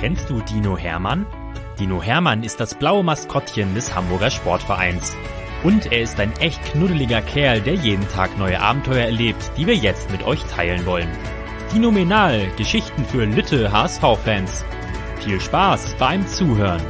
Kennst du Dino Hermann? Dino Hermann ist das blaue Maskottchen des Hamburger Sportvereins. Und er ist ein echt knuddeliger Kerl, der jeden Tag neue Abenteuer erlebt, die wir jetzt mit euch teilen wollen. Dinomenal, Geschichten für Lütte HSV-Fans. Viel Spaß beim Zuhören.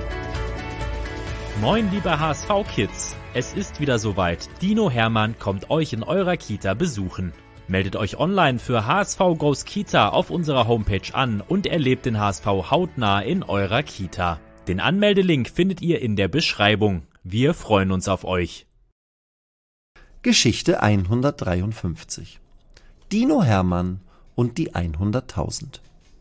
Moin liebe HSV-Kids, es ist wieder soweit. Dino Hermann kommt euch in eurer Kita besuchen. Meldet euch online für HSV Goes Kita auf unserer Homepage an und erlebt den HSV hautnah in eurer Kita. Den Anmeldelink findet ihr in der Beschreibung. Wir freuen uns auf euch. Geschichte 153. Dino Hermann und die 100.000.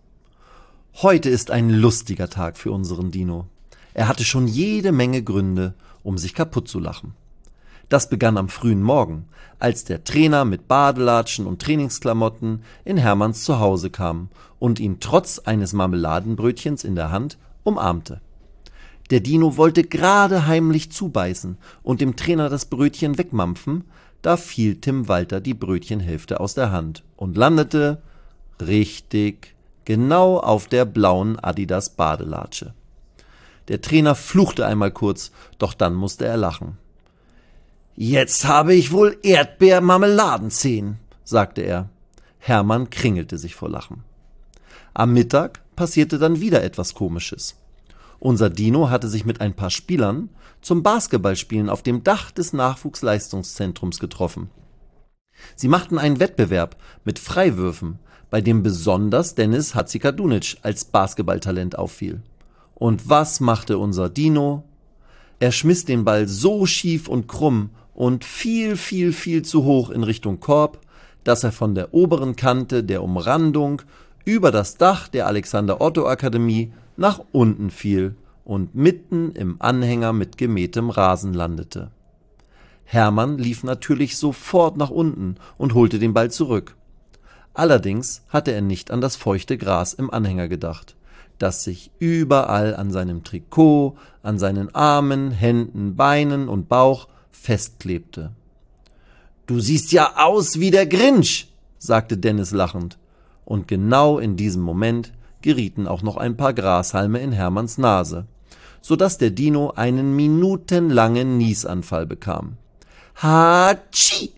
Heute ist ein lustiger Tag für unseren Dino. Er hatte schon jede Menge Gründe, um sich kaputt zu lachen. Das begann am frühen Morgen, als der Trainer mit Badelatschen und Trainingsklamotten in Hermanns Zuhause kam und ihn trotz eines Marmeladenbrötchens in der Hand umarmte. Der Dino wollte gerade heimlich zubeißen und dem Trainer das Brötchen wegmampfen, da fiel Tim Walter die Brötchenhälfte aus der Hand und landete, richtig, genau auf der blauen Adidas Badelatsche. Der Trainer fluchte einmal kurz, doch dann musste er lachen. »Jetzt habe ich wohl Erdbeermarmeladenzehen«, sagte er. Hermann kringelte sich vor Lachen. Am Mittag passierte dann wieder etwas Komisches. Unser Dino hatte sich mit ein paar Spielern zum Basketballspielen auf dem Dach des Nachwuchsleistungszentrums getroffen. Sie machten einen Wettbewerb mit Freiwürfen, bei dem besonders Dennis Hatzikadunic als Basketballtalent auffiel. Und was machte unser Dino? Er schmiss den Ball so schief und krumm und viel zu hoch in Richtung Korb, dass er von der oberen Kante der Umrandung über das Dach der Alexander-Otto-Akademie nach unten fiel und mitten im Anhänger mit gemähtem Rasen landete. Hermann lief natürlich sofort nach unten und holte den Ball zurück. Allerdings hatte er nicht an das feuchte Gras im Anhänger gedacht, das sich überall an seinem Trikot, an seinen Armen, Händen, Beinen und Bauch festklebte. »Du siehst ja aus wie der Grinch«, sagte Dennis lachend. Und genau in diesem Moment gerieten auch noch ein paar Grashalme in Hermanns Nase, sodass der Dino einen minutenlangen Niesanfall bekam. »Hatschi!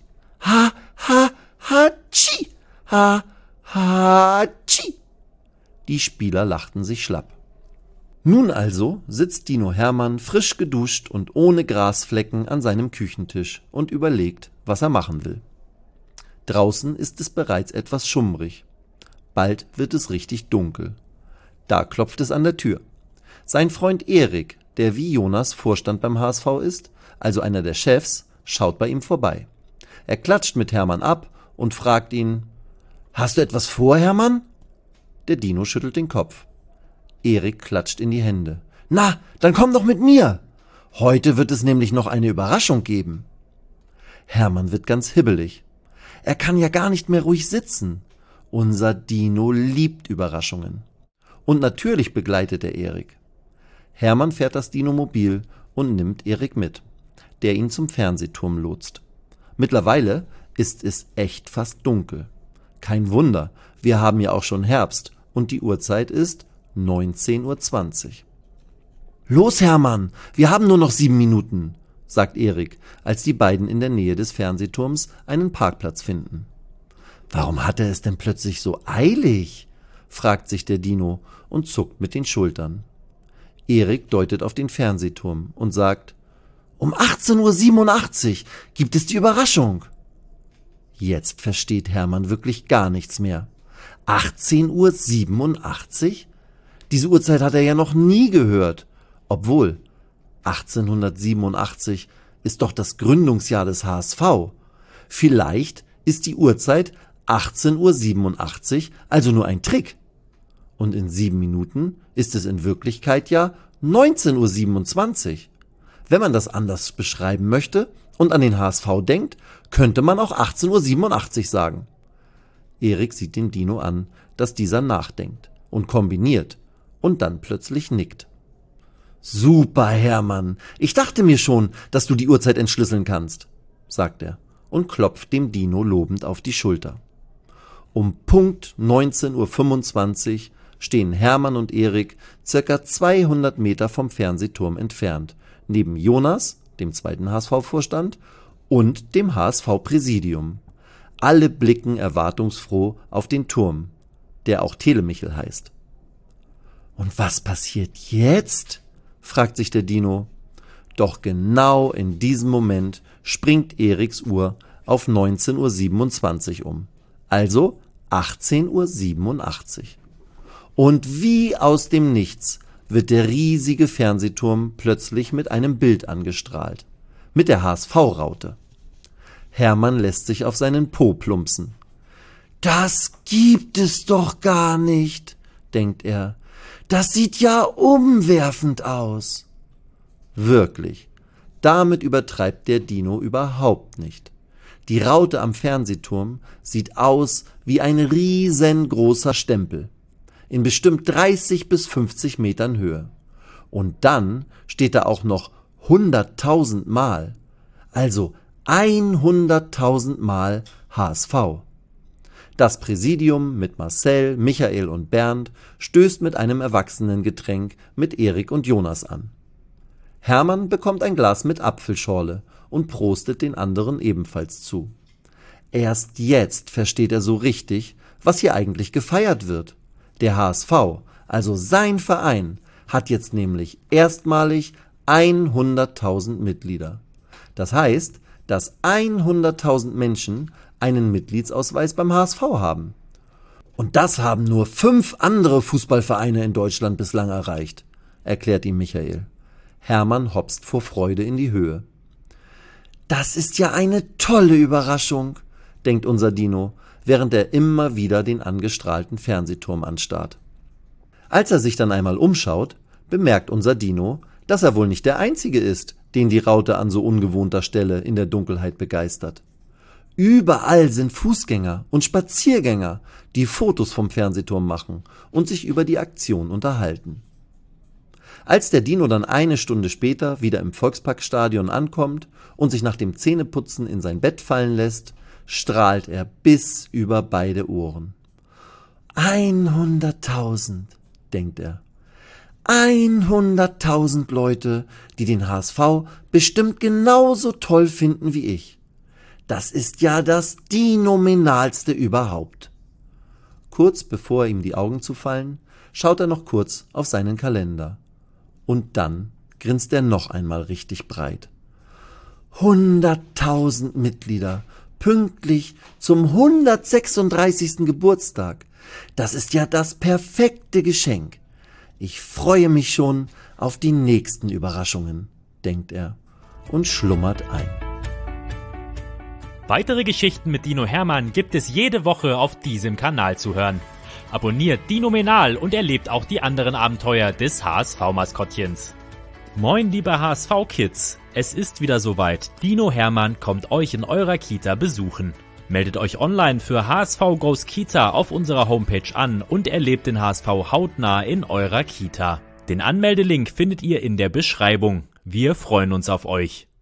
Hatschi! Hatschi!« Die Spieler lachten sich schlapp. Nun also sitzt Dino Hermann frisch geduscht und ohne Grasflecken an seinem Küchentisch und überlegt, was er machen will. Draußen ist es bereits etwas schummrig. Bald wird es richtig dunkel. Da klopft es an der Tür. Sein Freund Erik, der wie Jonas Vorstand beim HSV ist, also einer der Chefs, schaut bei ihm vorbei. Er klatscht mit Hermann ab und fragt ihn: »Hast du etwas vor, Hermann?« Der Dino schüttelt den Kopf. Erik klatscht in die Hände. »Na, dann komm doch mit mir! Heute wird es nämlich noch eine Überraschung geben.« Hermann wird ganz hibbelig. Er kann ja gar nicht mehr ruhig sitzen. Unser Dino liebt Überraschungen. Und natürlich begleitet er Erik. Hermann fährt das Dino-Mobil und nimmt Erik mit, der ihn zum Fernsehturm lotst. Mittlerweile ist es echt fast dunkel. Kein Wunder, wir haben ja auch schon Herbst und die Uhrzeit ist 19:20 Uhr. »Los, Hermann, wir haben nur noch 7 Minuten«, sagt Erik, als die beiden in der Nähe des Fernsehturms einen Parkplatz finden. »Warum hat er es denn plötzlich so eilig?«, fragt sich der Dino und zuckt mit den Schultern. Erik deutet auf den Fernsehturm und sagt: »Um 18:87 Uhr gibt es die Überraschung.« Jetzt versteht Hermann wirklich gar nichts mehr. 18:87 Uhr? Diese Uhrzeit hat er ja noch nie gehört. Obwohl, 1887 ist doch das Gründungsjahr des HSV. Vielleicht ist die Uhrzeit 18:87 Uhr also nur ein Trick. Und in 7 Minuten ist es in Wirklichkeit ja 19:27 Uhr. Wenn man das anders beschreiben möchte und an den HSV denkt, könnte man auch 18:87 Uhr sagen. Erik sieht den Dino an, dass dieser nachdenkt und kombiniert und dann plötzlich nickt. »Super, Hermann, ich dachte mir schon, dass du die Uhrzeit entschlüsseln kannst«, sagt er und klopft dem Dino lobend auf die Schulter. Um Punkt 19:25 Uhr stehen Hermann und Erik circa 200 Meter vom Fernsehturm entfernt, neben Jonas, dem zweiten HSV-Vorstand, und dem HSV-Präsidium. Alle blicken erwartungsfroh auf den Turm, der auch Telemichel heißt. »Und was passiert jetzt?« fragt sich der Dino. Doch genau in diesem Moment springt Eriks Uhr auf 19:27 Uhr um, also 18:87 Uhr. Und wie aus dem Nichts wird der riesige Fernsehturm plötzlich mit einem Bild angestrahlt, mit der HSV-Raute. Hermann lässt sich auf seinen Po plumpsen. »Das gibt es doch gar nicht«, denkt er. »Das sieht ja umwerfend aus.« Wirklich, damit übertreibt der Dino überhaupt nicht. Die Raute am Fernsehturm sieht aus wie ein riesengroßer Stempel, in bestimmt 30 bis 50 Metern Höhe. Und dann steht da auch noch 100.000 Mal, also 100.000 Mal HSV. Das Präsidium mit Marcel, Michael und Bernd stößt mit einem Erwachsenengetränk mit Erik und Jonas an. Hermann bekommt ein Glas mit Apfelschorle und prostet den anderen ebenfalls zu. Erst jetzt versteht er so richtig, was hier eigentlich gefeiert wird. Der HSV, also sein Verein, hat jetzt nämlich erstmalig 100.000 Mitglieder. Das heißt, dass 100.000 Menschen einen Mitgliedsausweis beim HSV haben. Und das haben nur 5 andere Fußballvereine in Deutschland bislang erreicht, erklärt ihm Michael. Hermann hopst vor Freude in die Höhe. Das ist ja eine tolle Überraschung, denkt unser Dino, während er immer wieder den angestrahlten Fernsehturm anstarrt. Als er sich dann einmal umschaut, bemerkt unser Dino, dass er wohl nicht der Einzige ist, den die Raute an so ungewohnter Stelle in der Dunkelheit begeistert. Überall sind Fußgänger und Spaziergänger, die Fotos vom Fernsehturm machen und sich über die Aktion unterhalten. Als der Dino dann eine Stunde später wieder im Volksparkstadion ankommt und sich nach dem Zähneputzen in sein Bett fallen lässt, strahlt er bis über beide Ohren. 100.000, denkt er. 100.000 Leute, die den HSV bestimmt genauso toll finden wie ich. Das ist ja das Dinominalste überhaupt. Kurz bevor ihm die Augen zufallen, schaut er noch kurz auf seinen Kalender. Und dann grinst er noch einmal richtig breit. 100.000 Mitglieder, pünktlich zum 136. Geburtstag. Das ist ja das perfekte Geschenk. Ich freue mich schon auf die nächsten Überraschungen, denkt er und schlummert ein. Weitere Geschichten mit Dino Hermann gibt es jede Woche auf diesem Kanal zu hören. Abonniert Dinominal und erlebt auch die anderen Abenteuer des HSV-Maskottchens. Moin liebe HSV-Kids, es ist wieder soweit. Dino Hermann kommt euch in eurer Kita besuchen. Meldet euch online für HSV Goes Kita auf unserer Homepage an und erlebt den HSV hautnah in eurer Kita. Den Anmeldelink findet ihr in der Beschreibung. Wir freuen uns auf euch.